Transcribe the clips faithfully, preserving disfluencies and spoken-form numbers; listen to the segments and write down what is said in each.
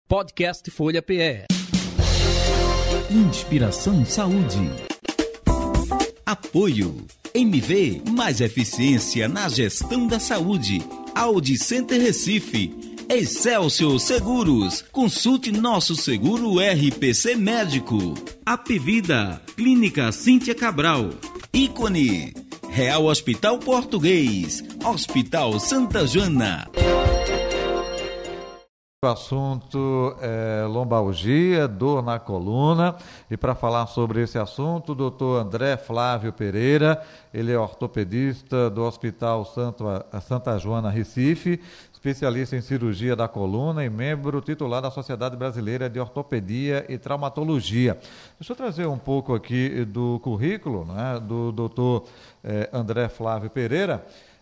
Podcast Folha P E. Inspiração Saúde. Apoio. M V, mais eficiência na gestão da saúde. Audi Center Recife. Excelsior Seguros. Consulte nosso seguro R P C Médico. Apvida. Clínica Cíntia Cabral. Ícone. Real Hospital Português. Hospital Santa Joana. O assunto é lombalgia, dor na coluna, e para falar sobre esse assunto, o doutor André Flávio Pereira, ele é ortopedista do Hospital Santo, Santa Joana, Recife, especialista em cirurgia da coluna e membro titular da Sociedade Brasileira de Ortopedia e Traumatologia. Deixa eu trazer um pouco aqui do currículo, né, do doutor eh, André Flávio Pereira.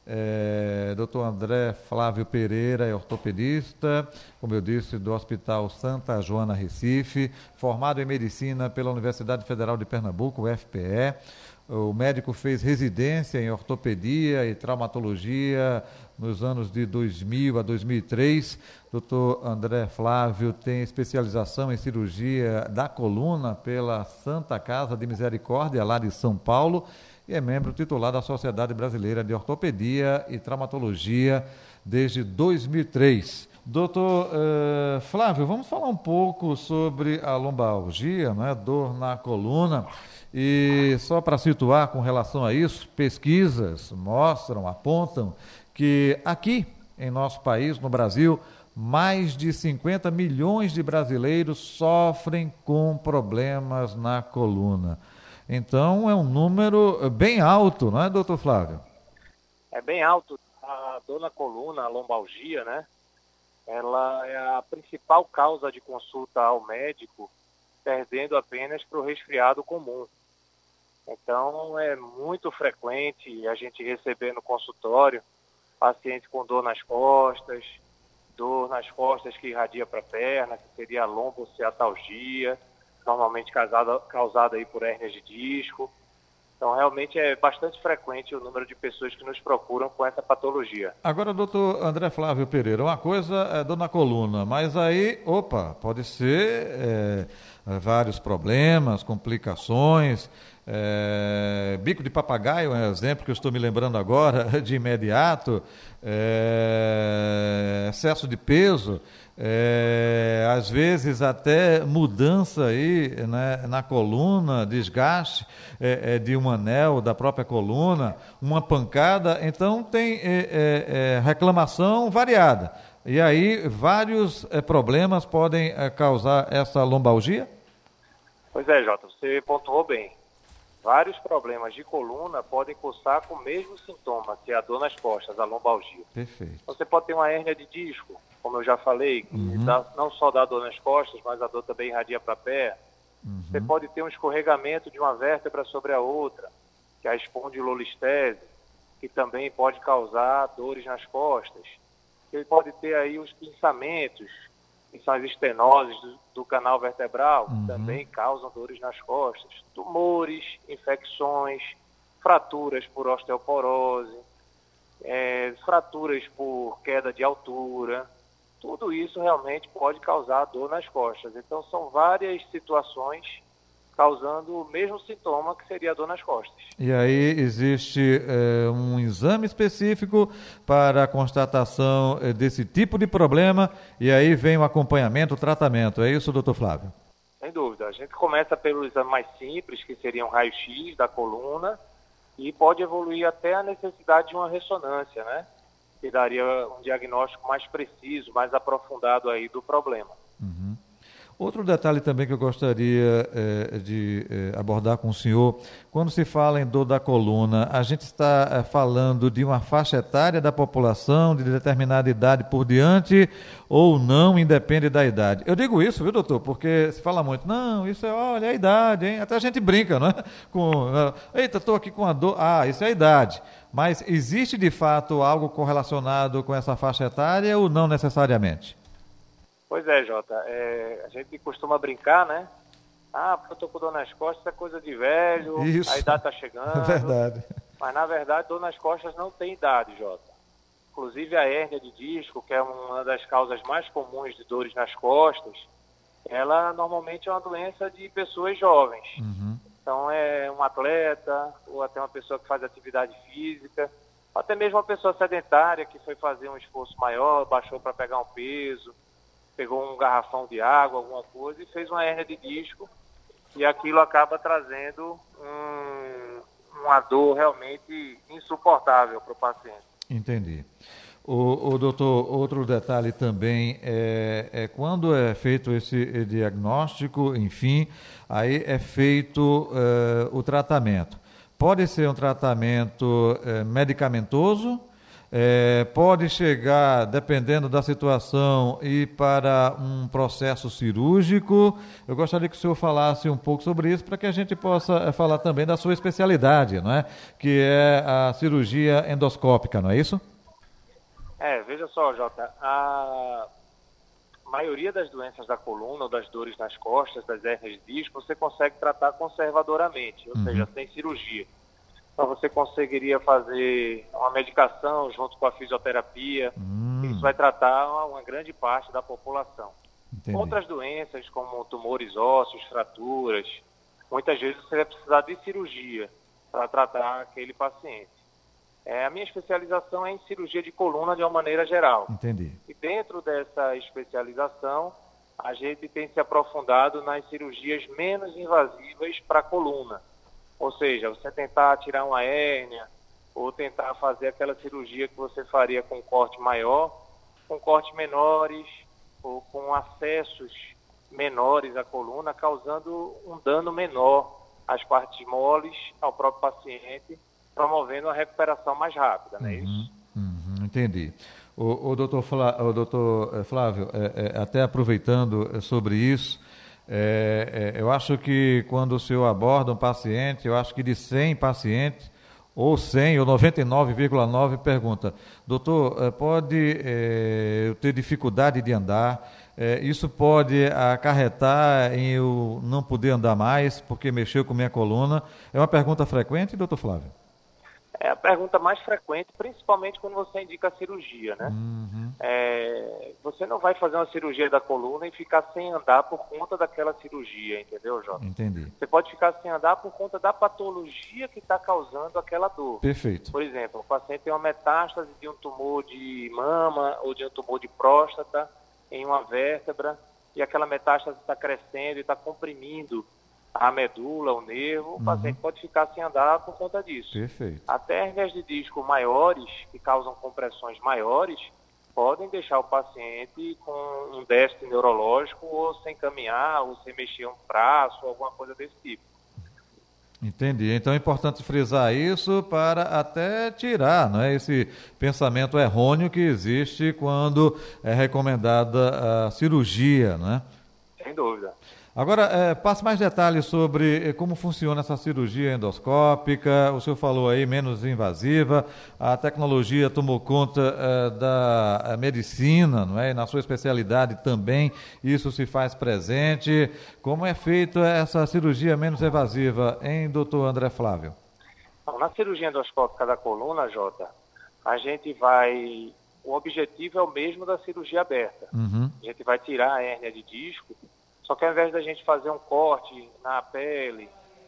É, doutor André Flávio Pereira é ortopedista, como eu disse, do Hospital Santa Joana, Recife, formado em medicina pela Universidade Federal de Pernambuco, U F P E. O médico fez residência em ortopedia e traumatologia nos anos de dois mil a dois mil e três. doutor André Flávio tem especialização em cirurgia da coluna pela Santa Casa de Misericórdia, lá de São Paulo, e é membro titular da Sociedade Brasileira de Ortopedia e Traumatologia desde dois mil e três. Doutor uh, Flávio, vamos falar um pouco sobre a lombalgia, né, dor na coluna. E só para situar com relação a isso, pesquisas mostram, apontam que aqui em nosso país, no Brasil, mais de cinquenta milhões de brasileiros sofrem com problemas na coluna. Então, é um número bem alto, não é, doutor Flávio? É bem alto. A dor na coluna, a lombalgia, né? Ela é a principal causa de consulta ao médico, perdendo apenas para o resfriado comum. Então, é muito frequente a gente receber no consultório pacientes com dor nas costas, dor nas costas que irradia para a perna, que seria a lombociatalgia, normalmente causada, causada aí por hérnias de disco. Então, realmente é bastante frequente o número de pessoas que nos procuram com essa patologia. Agora, doutor André Flávio Pereira, uma coisa é dor na coluna, mas aí, opa, pode ser é, vários problemas, complicações. É, bico de papagaio é um exemplo que eu estou me lembrando agora, de imediato. É, excesso de peso. É, às vezes até mudança aí, né, na coluna, desgaste é, é, de um anel da própria coluna, uma pancada, então tem é, é, reclamação variada. E aí vários é, problemas podem é, causar essa lombalgia? Pois é, Jota, você pontuou bem. Vários problemas de coluna podem cursar com o mesmo sintoma, que é a dor nas costas, a lombalgia. Perfeito. Você pode ter uma hérnia de disco, como eu já falei, que uhum. dá, não só dá dor nas costas, mas a dor também irradia para a perna. Uhum. Você pode ter um escorregamento de uma vértebra sobre a outra, que é a espondilolistese, que também pode causar dores nas costas. Você pode ter aí os pinçamentos, que são as estenoses do, do canal vertebral, que uhum. também causam dores nas costas. Tumores, infecções, fraturas por osteoporose, é, fraturas por queda de altura. Tudo isso realmente pode causar dor nas costas. Então, são várias situações causando o mesmo sintoma, que seria a dor nas costas. E aí existe é, um exame específico para a constatação é, desse tipo de problema, e aí vem o acompanhamento, o tratamento. É isso, doutor Flávio? Sem dúvida. A gente começa pelo exame mais simples, que seria um raio-x da coluna, e pode evoluir até a necessidade de uma ressonância, né? Que daria um diagnóstico mais preciso, mais aprofundado aí do problema. Uhum. Outro detalhe também que eu gostaria é, de é, abordar com o senhor, quando se fala em dor da coluna, a gente está é, falando de uma faixa etária da população, de determinada idade por diante, ou não, independe da idade? Eu digo isso, viu, doutor, porque se fala muito, não, isso é, olha, é a idade, hein? Até a gente brinca, não é? Com, eita, estou aqui com a dor, ah, isso é a idade. Mas existe, de fato, algo correlacionado com essa faixa etária ou não necessariamente? Pois é, Jota, é, a gente costuma brincar, né? Ah, porque eu tô com dor nas costas, é coisa de velho, Isso. A idade tá chegando. É verdade. Mas, na verdade, dor nas costas não tem idade, Jota. Inclusive a hérnia de disco, que é uma das causas mais comuns de dores nas costas, ela normalmente é uma doença de pessoas jovens. Uhum. Então é um atleta, ou até uma pessoa que faz atividade física, ou até mesmo uma pessoa sedentária que foi fazer um esforço maior, baixou para pegar um peso, pegou um garrafão de água, alguma coisa, e fez uma hérnia de disco, e aquilo acaba trazendo um, uma dor realmente insuportável para o paciente. Entendi. O, o doutor, outro detalhe também é, é quando é feito esse diagnóstico, enfim, aí é feito é, o tratamento. Pode ser um tratamento é, medicamentoso, é, pode chegar, dependendo da situação, ir para um processo cirúrgico. Eu gostaria que o senhor falasse um pouco sobre isso, para que a gente possa falar também da sua especialidade, não é? Que é a cirurgia endoscópica, não é isso? É, veja só, Jota, a maioria das doenças da coluna ou das dores nas costas, das hérnias de disco, você consegue tratar conservadoramente, ou uhum. seja, sem cirurgia. Então você conseguiria fazer uma medicação junto com a fisioterapia, uhum. isso vai tratar uma, uma grande parte da população. Entendi. Outras doenças, como tumores ósseos, fraturas, muitas vezes você vai precisar de cirurgia para tratar aquele paciente. É, a minha especialização é em cirurgia de coluna de uma maneira geral. Entendi. E dentro dessa especialização, a gente tem se aprofundado nas cirurgias menos invasivas para a coluna. Ou seja, você tentar tirar uma hérnia ou tentar fazer aquela cirurgia que você faria com corte maior, com cortes menores ou com acessos menores à coluna, causando um dano menor às partes moles, ao próprio paciente, promovendo uma recuperação mais rápida, não é uhum, isso? Uhum, entendi. O, o, doutor Flá, o doutor Flávio, é, é, até aproveitando sobre isso, é, é, eu acho que quando o senhor aborda um paciente, eu acho que de cem pacientes, ou cem, ou noventa e nove vírgula nove, pergunta, doutor, pode é, eu ter dificuldade de andar? É, isso pode acarretar em eu não poder andar mais porque mexeu com minha coluna? É uma pergunta frequente, doutor Flávio? É a pergunta mais frequente, principalmente quando você indica a cirurgia, né? Uhum. É, você não vai fazer uma cirurgia da coluna e ficar sem andar por conta daquela cirurgia, entendeu, Jota? Entendi. Você pode ficar sem andar por conta da patologia que está causando aquela dor. Perfeito. Por exemplo, o paciente tem uma metástase de um tumor de mama ou de um tumor de próstata em uma vértebra e aquela metástase está crescendo e está comprimindo a medula, o nervo, o uhum. paciente pode ficar sem andar por conta disso. Perfeito. Até hérnias de disco maiores, que causam compressões maiores, podem deixar o paciente com um déficit neurológico ou sem caminhar, ou sem mexer um braço, ou alguma coisa desse tipo. Entendi. Então é importante frisar isso para até tirar, não é, esse pensamento errôneo que existe quando é recomendada a cirurgia, não é? Sem dúvida. Agora, é, passe mais detalhes sobre como funciona essa cirurgia endoscópica. O senhor falou aí, menos invasiva. A tecnologia tomou conta é, da medicina, não é? E na sua especialidade também isso se faz presente. Como é feita essa cirurgia menos invasiva, hein, doutor André Flávio? Bom, na cirurgia endoscópica da coluna, Jota, a gente vai... O objetivo é o mesmo da cirurgia aberta. Uhum. A gente vai tirar a hérnia de disco. Só que ao invés da gente fazer um corte na pele,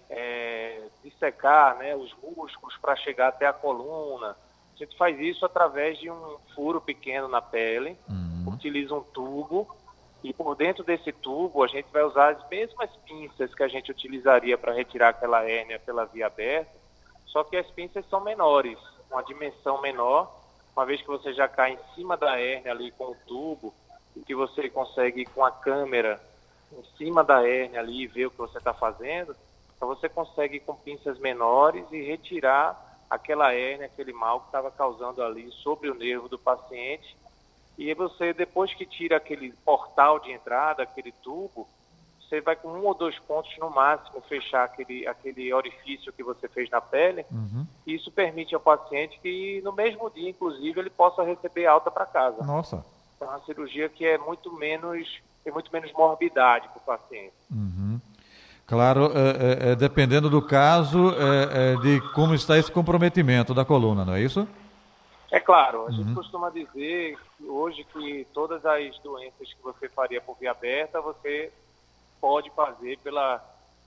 é, dissecar, né, os músculos para chegar até a coluna, a gente faz isso através de um furo pequeno na pele, uhum. utiliza um tubo, e por dentro desse tubo a gente vai usar as mesmas pinças que a gente utilizaria para retirar aquela hérnia pela via aberta, só que as pinças são menores, uma dimensão menor, uma vez que você já cai em cima da hérnia ali com o tubo, e que você consegue com a câmera em cima da hérnia ali e ver o que você está fazendo, então você consegue com pinças menores e retirar aquela hérnia, aquele mal que estava causando ali sobre o nervo do paciente. E você, depois que tira aquele portal de entrada, aquele tubo, você vai com um ou dois pontos no máximo fechar aquele, aquele orifício que você fez na pele. Uhum. E isso permite ao paciente que no mesmo dia, inclusive, ele possa receber alta para casa. Nossa! Então, é uma cirurgia que é muito menos... tem muito menos morbidade para o paciente. Uhum. Claro, é, é, dependendo do caso, é, é, de como está esse comprometimento da coluna, não é isso? É claro, a gente Uhum. costuma dizer hoje que todas as doenças que você faria por via aberta, você pode fazer pela,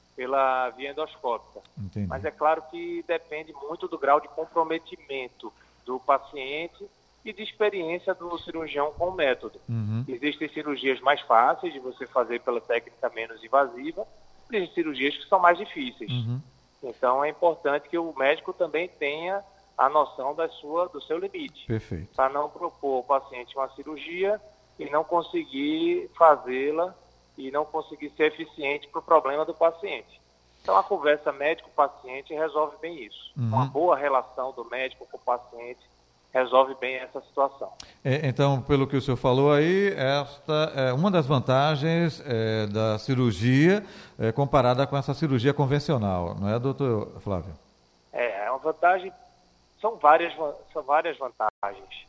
pela via endoscópica. Entendi. Mas é claro que depende muito do grau de comprometimento do paciente e de experiência do cirurgião com o método. Uhum. Existem cirurgias mais fáceis de você fazer pela técnica menos invasiva, e existem cirurgias que são mais difíceis. Uhum. Então é importante que o médico também tenha a noção da sua, do seu limite, Perfeito. para não propor ao paciente uma cirurgia e não conseguir fazê-la e não conseguir ser eficiente para o problema do paciente. Então a conversa médico-paciente resolve bem isso. Uhum. Uma boa relação do médico com o paciente resolve bem essa situação. É, então, pelo que o senhor falou aí, esta é uma das vantagens é, da cirurgia é, comparada com essa cirurgia convencional, não é, doutor Flávio? É, é uma vantagem, são várias, são várias vantagens.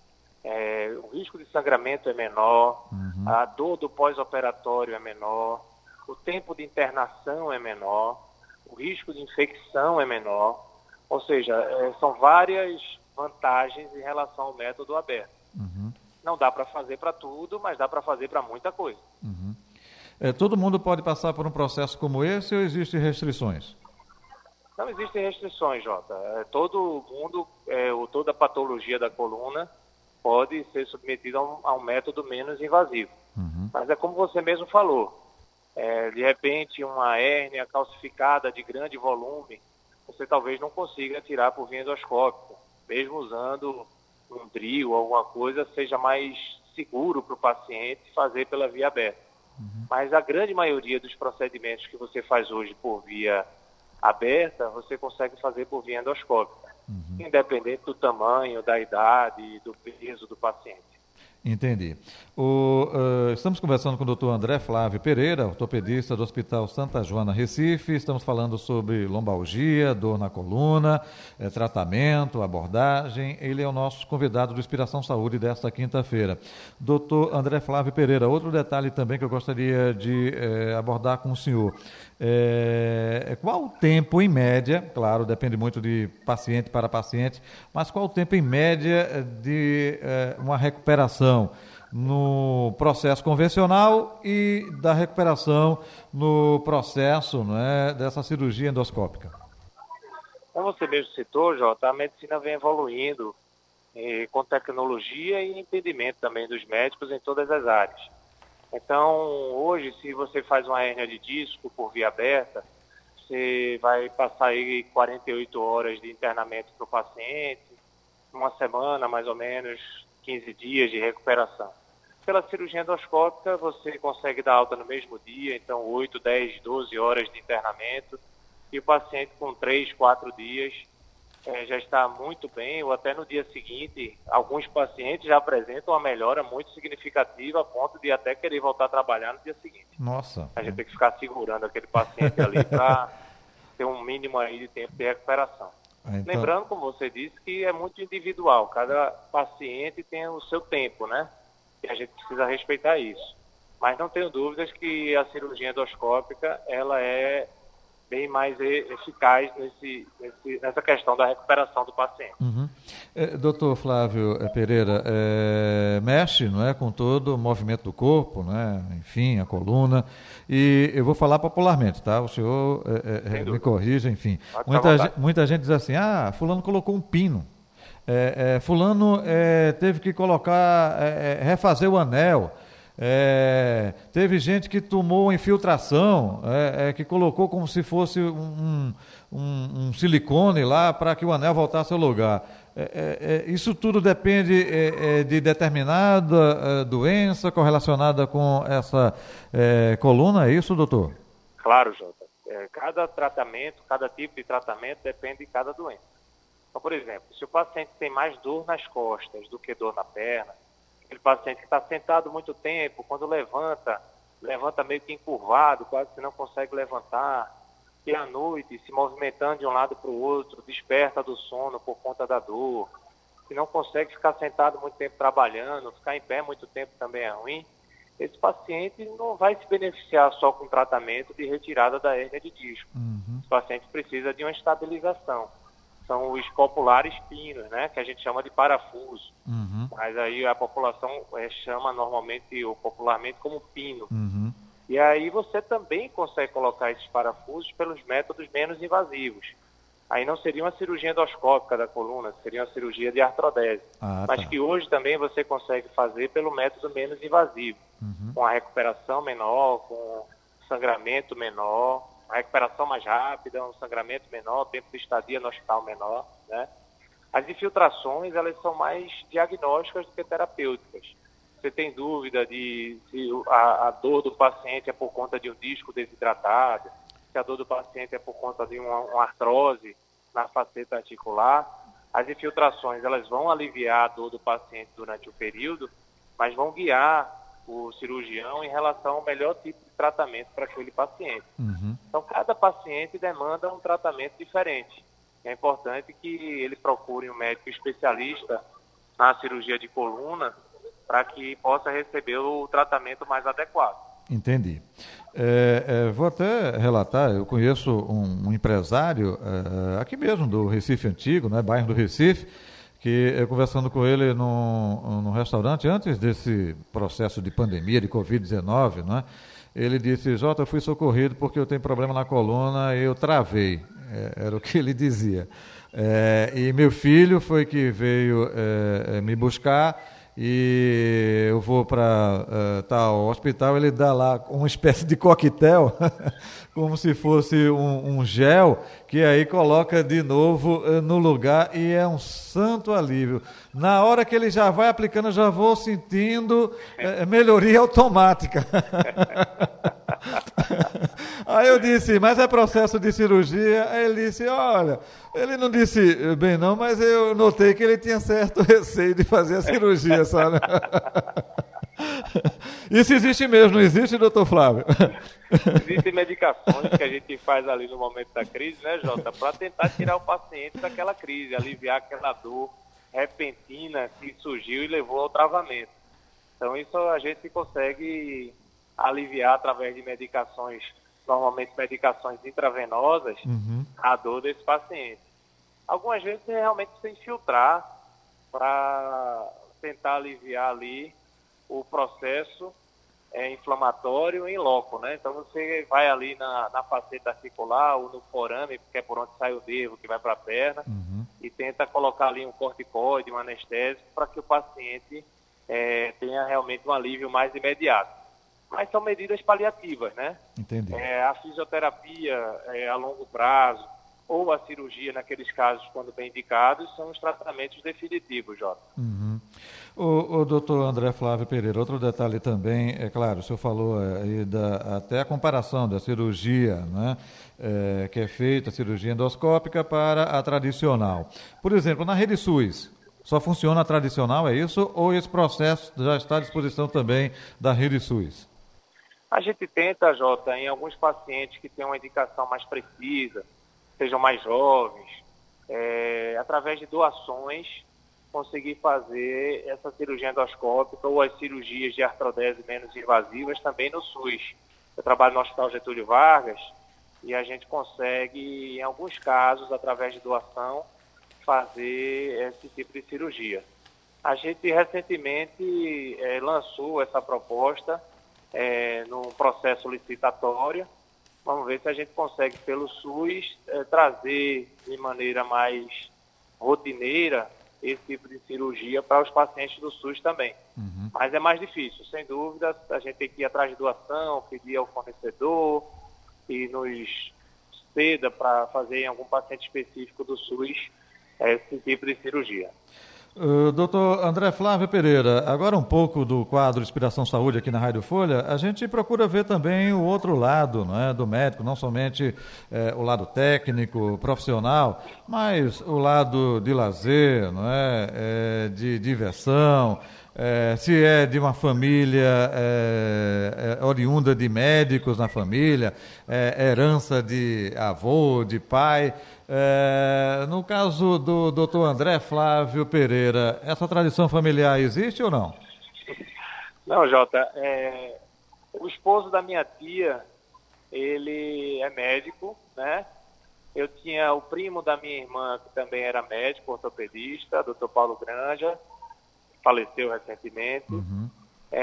É, o risco de sangramento é menor, Uhum. a dor do pós-operatório é menor, o tempo de internação é menor, o risco de infecção é menor, ou seja, é, são várias vantagens em relação ao método aberto. Uhum. Não dá para fazer para tudo, mas dá para fazer para muita coisa. Uhum. É, todo mundo pode passar por um processo como esse ou existem restrições? Não existem restrições, Jota. É, todo mundo, é, ou toda patologia da coluna pode ser submetida a um, a um método menos invasivo. Uhum. Mas é como você mesmo falou, é, de repente uma hérnia calcificada de grande volume, você talvez não consiga tirar por via endoscópica, mesmo usando um drill ou alguma coisa, seja mais seguro para o paciente fazer pela via aberta. Uhum. Mas a grande maioria dos procedimentos que você faz hoje por via aberta, você consegue fazer por via endoscópica, uhum. independente do tamanho, da idade, do peso do paciente. Entendi. O, uh, estamos conversando com o doutor André Flávio Pereira, ortopedista do Hospital Santa Joana, Recife. Estamos falando sobre lombalgia, dor na coluna, eh, tratamento, abordagem. Ele é o nosso convidado do Inspiração Saúde desta quinta-feira. doutor André Flávio Pereira, outro detalhe também que eu gostaria de eh, abordar com o senhor. É, qual o tempo em média, claro, depende muito de paciente para paciente, mas qual o tempo em média de é, uma recuperação no processo convencional e da recuperação no processo, não é, dessa cirurgia endoscópica? Como você mesmo citou, Jota, a medicina vem evoluindo eh, com tecnologia e entendimento também dos médicos em todas as áreas. Então, hoje, se você faz uma hérnia de disco por via aberta, você vai passar aí quarenta e oito horas de internamento para o paciente, uma semana, mais ou menos, quinze dias de recuperação. Pela cirurgia endoscópica, você consegue dar alta no mesmo dia, então oito, dez, doze horas de internamento, e o paciente com três, quatro dias é, já está muito bem, ou até no dia seguinte, alguns pacientes já apresentam uma melhora muito significativa a ponto de até querer voltar a trabalhar no dia seguinte. Nossa. A gente tem que ficar segurando aquele paciente ali para ter um mínimo aí de tempo de recuperação. Então... Lembrando, como você disse, que é muito individual, cada paciente tem o seu tempo, né? E a gente precisa respeitar isso. Mas não tenho dúvidas que a cirurgia endoscópica, ela é bem mais eficaz nesse, nesse, nessa questão da recuperação do paciente. Uhum. É, doutor Flávio Pereira, é, mexe, não é, com todo o movimento do corpo, não é? Enfim, a coluna, e eu vou falar popularmente, tá? O senhor é, é, me corrija, enfim. Muita gente, muita gente diz assim, ah, fulano colocou um pino, é, é, fulano é, teve que colocar, é, refazer o anel, É, teve gente que tomou infiltração, é, é, que colocou como se fosse um, um, um silicone lá para que o anel voltasse ao lugar. É, é, isso tudo depende é, é, de determinada é, doença correlacionada com essa é, coluna, é isso, doutor? Claro, Jota. É, cada tratamento, cada tipo de tratamento depende de cada doença. Então, por exemplo, se o paciente tem mais dor nas costas do que dor na perna, aquele paciente que está sentado muito tempo, quando levanta, levanta meio que encurvado, quase que não consegue levantar, e à noite, se movimentando de um lado para o outro, desperta do sono por conta da dor, que não consegue ficar sentado muito tempo trabalhando, ficar em pé muito tempo também é ruim, esse paciente não vai se beneficiar só com tratamento de retirada da hérnia de disco. Uhum. Esse paciente precisa de uma estabilização. são os populares pinos, né? Que a gente chama de parafuso. Uhum. Mas aí a população é, chama normalmente ou popularmente como pino. Uhum. E aí você também consegue colocar esses parafusos pelos métodos menos invasivos. Aí não seria uma cirurgia endoscópica da coluna, seria uma cirurgia de artrodese. Ah, mas tá. que hoje também você consegue fazer pelo método menos invasivo, Uhum. com a recuperação menor, com sangramento menor, a recuperação mais rápida, um sangramento menor, tempo de estadia no hospital menor, né? As infiltrações, elas são mais diagnósticas do que terapêuticas. Você tem dúvida de se a, a dor do paciente é por conta de um disco desidratado, se a dor do paciente é por conta de uma, uma artrose na faceta articular. As infiltrações, elas vão aliviar a dor do paciente durante o período, mas vão guiar o cirurgião em relação ao melhor tipo de tratamento para aquele paciente. Uhum. Então, cada paciente demanda um tratamento diferente. É importante que ele procure um médico especialista na cirurgia de coluna para que possa receber o tratamento mais adequado. Entendi. É, é, vou até relatar, eu conheço um, um empresário é, aqui mesmo do Recife Antigo, né, bairro do Recife, que eu conversando com ele num, num restaurante antes desse processo de pandemia, de covid dezenove, né, ele disse: Jota, eu fui socorrido porque eu tenho problema na coluna e eu travei. É, era o que ele dizia. É, e meu filho foi que veio é, me buscar e eu vou para uh, tal hospital, ele dá lá uma espécie de coquetel, como se fosse um, um gel, que aí coloca de novo uh, no lugar e é um santo alívio. Na hora que ele já vai aplicando, eu já vou sentindo uh, melhoria automática. Aí eu disse, mas é processo de cirurgia? Aí ele disse, olha, ele não disse bem não, mas eu notei que ele tinha certo receio de fazer a cirurgia, sabe? Isso existe mesmo, não existe, doutor Flávio? Existem medicações que a gente faz ali no momento da crise, né, Jota, para tentar tirar o paciente daquela crise, aliviar aquela dor repentina que surgiu e levou ao travamento. Então isso a gente consegue aliviar através de medicações, normalmente medicações intravenosas, uhum. a dor desse paciente. Algumas vezes você realmente precisa infiltrar para tentar aliviar ali o processo é, inflamatório em loco, né? Então você vai ali na, na faceta articular ou no forame, que é por onde sai o nervo que vai para a perna, uhum. e tenta colocar ali um corticoide, um anestésico, para que o paciente é, tenha realmente um alívio mais imediato. Mas são medidas paliativas, né? Entendi. É, a fisioterapia é, a longo prazo ou a cirurgia, naqueles casos, quando bem indicados, são os tratamentos definitivos, Jota. Uhum. O, o doutor André Flávio Pereira, outro detalhe também, é claro, o senhor falou aí da, até a comparação da cirurgia, né, é, que é feita, a cirurgia endoscópica para a tradicional. Por exemplo, na rede SUS, só funciona a tradicional, é isso? Ou esse processo já está à disposição também da rede SUS? A gente tenta, Jota, em alguns pacientes que têm uma indicação mais precisa, sejam mais jovens, é, através de doações, conseguir fazer essa cirurgia endoscópica ou as cirurgias de artrodese menos invasivas também no SUS. Eu trabalho no Hospital Getúlio Vargas e a gente consegue, em alguns casos, através de doação, fazer esse tipo de cirurgia. A gente recentemente é, lançou essa proposta É, no processo licitatório. Vamos ver se a gente consegue, pelo SUS, é, trazer de maneira mais rotineira esse tipo de cirurgia para os pacientes do SUS também. Uhum. Mas é mais difícil, sem dúvida. A gente tem que ir atrás de doação, pedir ao fornecedor e nos ceda para fazer em algum paciente específico do SUS esse tipo de cirurgia. Uh, doutor André Flávio Pereira, agora um pouco do quadro Inspiração Saúde aqui na Rádio Folha, a gente procura ver também o outro lado, não é, do médico, não somente eh, o lado técnico, profissional, mas o lado de lazer, não é, é de diversão, é, se é de uma família é, é, oriunda de médicos na família, é, herança de avô, de pai. É, no caso do doutor André Flávio Pereira, essa tradição familiar existe ou não? Não, Jota, é, o esposo da minha tia, ele é médico, né? Eu tinha o primo da minha irmã, que também era médico, ortopedista, doutor Paulo Granja, faleceu recentemente. Uhum.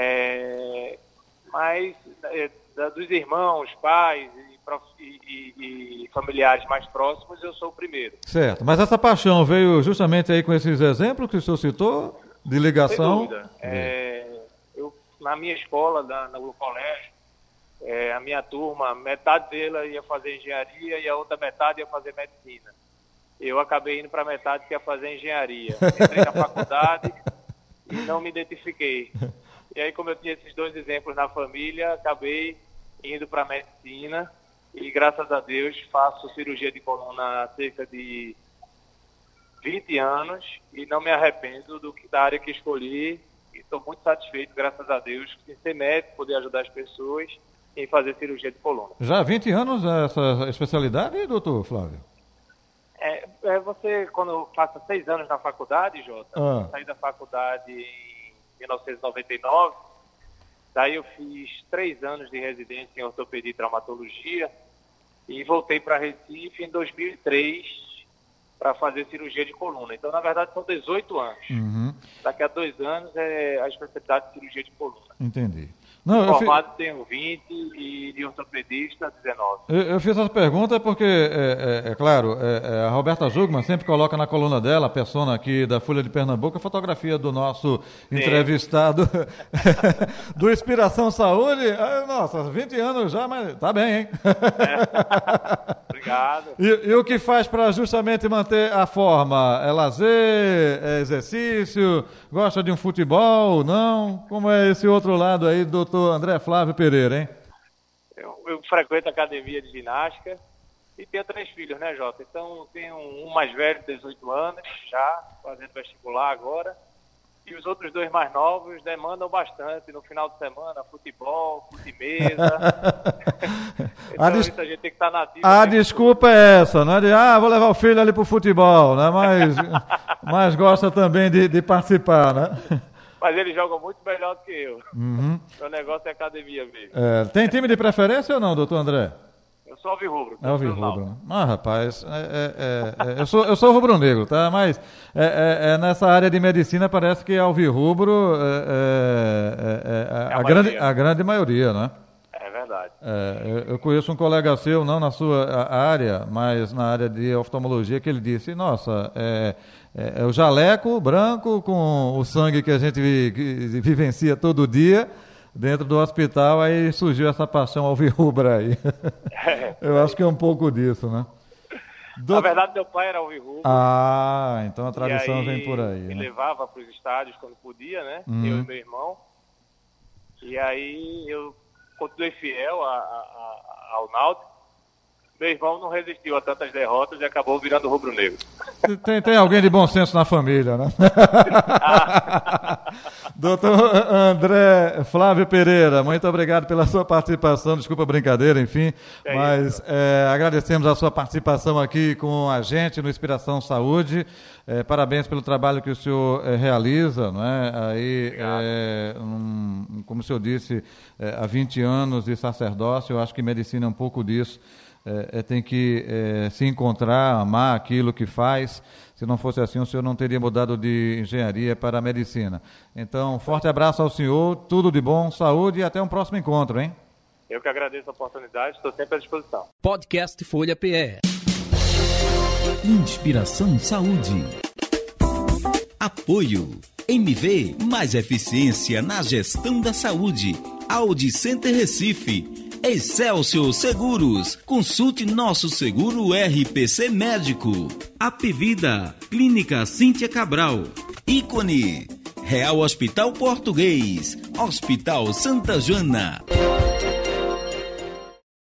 É, mas é, da, dos irmãos, pais e, prof, e, e, e familiares mais próximos, eu sou o primeiro. Certo, mas essa paixão veio justamente aí com esses exemplos que o senhor citou, de ligação? Sem dúvida. É, eu, na minha escola, na, no colégio, É, a minha turma, metade dela ia fazer engenharia e a outra metade ia fazer medicina. Eu acabei indo para a metade que ia fazer engenharia. Entrei na faculdade e não me identifiquei. E aí, como eu tinha esses dois exemplos na família, acabei indo para a medicina e, graças a Deus, faço cirurgia de coluna há cerca de vinte anos e não me arrependo do que, da área que escolhi. E estou muito satisfeito, graças a Deus, em ser médico, poder ajudar as pessoas em fazer cirurgia de coluna. Já há vinte anos essa especialidade, doutor Flávio? É, é você, quando passa seis anos na faculdade, Jota, ah. eu saí da faculdade em mil novecentos e noventa e nove, daí eu fiz três anos de residência em ortopedia e traumatologia e voltei para Recife em dois mil e três para fazer cirurgia de coluna. Então, na verdade, são dezoito anos. Uhum. Daqui a dois anos é a especialidade de cirurgia de coluna. Entendi. Não, formado fi... tenho vinte e de ortopedista dezenove. Eu, eu fiz essa pergunta porque, é, é, é claro, é, é, a Roberta Zugman sempre coloca na coluna dela, a persona aqui da Folha de Pernambuco, a fotografia do nosso Sim. entrevistado do Inspiração Saúde. Ah, nossa, vinte anos já, mas tá bem, hein? É. Obrigado. E, e o que faz para justamente manter a forma? É lazer, é exercício, gosta de um futebol, não? Como é esse outro lado aí, doutor André Flávio Pereira, hein? Eu, eu frequento a academia de ginástica e tenho três filhos, né, Jota? Então, tenho um mais velho, dezoito anos, já fazendo vestibular agora, e os outros dois mais novos demandam bastante no final de semana, futebol, futimesa. Então, a, des... isso a gente tem que estar nativo. A desculpa é essa, não é de, ah, vou levar o filho ali pro futebol, né? Mas, mas gosta também de, de participar, né? Mas eles jogam muito melhor do que eu. Uhum. Meu negócio é academia mesmo. É, tem time de preferência ou não, doutor André? Eu sou alvirrubro. É alvirrubro. Ah, rapaz, é, é, é, eu sou, eu sou rubro-negro, tá? Mas é, é, é nessa área de medicina parece que alvirrubro é, é, é, é, é a, a, grande, a grande maioria, né? É verdade. É, eu conheço um colega seu, não na sua área, mas na área de oftalmologia, que ele disse, nossa, é, é, é o jaleco branco com o sangue que a gente vi, que vivencia todo dia dentro do hospital, aí surgiu essa paixão alvirrubra aí. É, eu acho que é um pouco disso, né? Do... Na verdade, meu pai era alvirrubro. Ah, então a tradição aí, vem por aí. Me né? levava para os estádios quando podia, né? Uhum. Eu e meu irmão. E aí eu continuei fiel a, a, a, ao Náutico. Meu irmão não resistiu a tantas derrotas e acabou virando rubro-negro. Tem, tem alguém de bom senso na família, né? Doutor André Flávio Pereira, muito obrigado pela sua participação. Desculpa a brincadeira, enfim. É mas é, agradecemos a sua participação aqui com a gente no Inspiração Saúde. É, parabéns pelo trabalho que o senhor é, realiza, não é? Aí, é, um, como o senhor disse, é, há vinte anos de sacerdócio, eu acho que medicina é um pouco disso. É, é, tem que é, se encontrar, amar aquilo que faz. Se não fosse assim, o senhor não teria mudado de engenharia para a medicina. Então, forte abraço ao senhor, tudo de bom, saúde e até um próximo encontro, hein? Eu que agradeço a oportunidade, estou sempre à disposição. Podcast Folha P E. Inspiração Saúde. Apoio. M V, mais eficiência na gestão da saúde. Audi Center Recife. Excelsior Seguros, consulte nosso seguro R P C Médico. Apvida, Clínica Cíntia Cabral. Ícone, Real Hospital Português, Hospital Santa Joana.